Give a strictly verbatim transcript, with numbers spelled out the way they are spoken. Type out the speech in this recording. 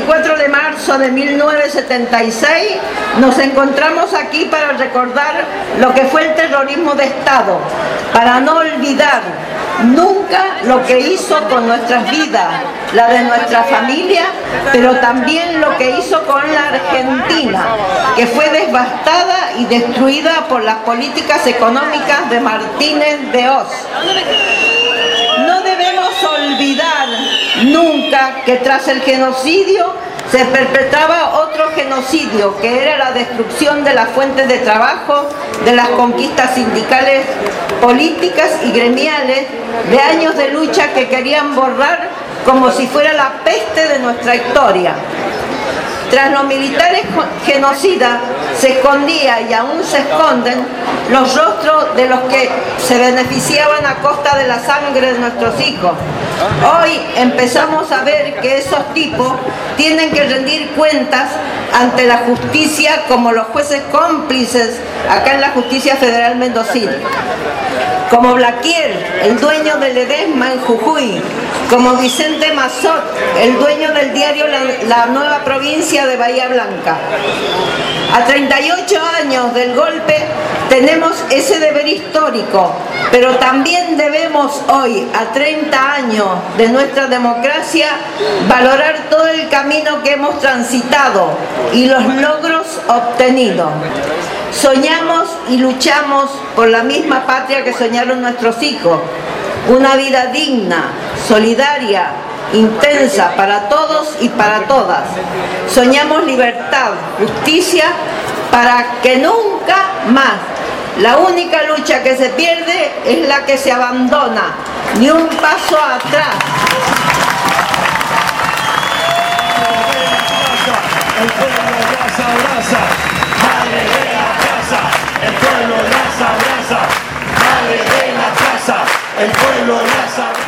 veinticuatro de marzo de mil novecientos setenta y seis nos encontramos aquí para recordar lo que fue el terrorismo de Estado, para no olvidar nunca lo que hizo con nuestras vidas, la de nuestra familia, pero también lo que hizo con la Argentina, que fue devastada y destruida por las políticas económicas de Martínez de Oz. No debemos olvidar nunca que tras el genocidio se perpetraba otro genocidio, que era la destrucción de las fuentes de trabajo, de las conquistas sindicales, políticas y gremiales, de años de lucha que querían borrar como si fuera la peste de nuestra historia. Tras los militares genocidas se escondía y aún se esconden los rostros de los que se beneficiaban a costa de la sangre de nuestros hijos. Hoy empezamos a ver que esos tipos tienen que rendir cuentas ante la justicia como los jueces cómplices acá en la Justicia Federal Mendocina. Como Blaquier, el dueño de Ledesma en Jujuy, como Vicente Mazot, el dueño del diario La, La Nueva Provincia de Bahía Blanca. A treinta y ocho años del golpe tenemos ese deber histórico, pero también debemos hoy, a treinta años de nuestra democracia, valorar todo el camino que hemos transitado y los logros obtenidos. Soñamos y luchamos por la misma patria que soñaron nuestros hijos, una vida digna, solidaria, intensa para todos y para todas. Soñamos libertad, justicia, para que nunca más. La única lucha que se pierde es la que se abandona, ni un paso atrás. El pueblo las abraza, madre de la casa. El pueblo las abraza, madre de la casa. El pueblo las abraza.